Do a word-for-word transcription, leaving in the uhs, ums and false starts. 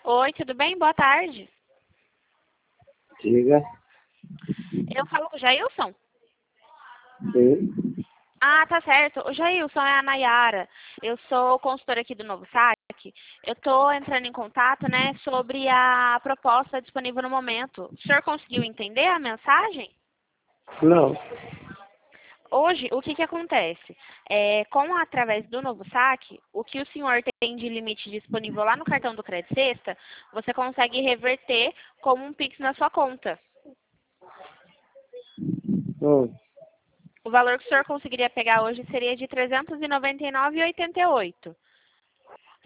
Oi, tudo bem? Boa tarde. Diga. Eu falo com o Jailson? Sim. Ah, tá certo. O Jailson é a Nayara. Eu sou consultora aqui do Novo Saque. Eu tô entrando em contato, né, sobre a proposta disponível no momento. O senhor conseguiu entender a mensagem? Não. Hoje, o que que acontece? É, com através do Novo Saque, o que o senhor tem de limite disponível lá no cartão do Crédito Sexta, você consegue reverter como um Pix na sua conta. Hum. O valor que o senhor conseguiria pegar hoje seria de trezentos e noventa e nove reais e oitenta e oito centavos.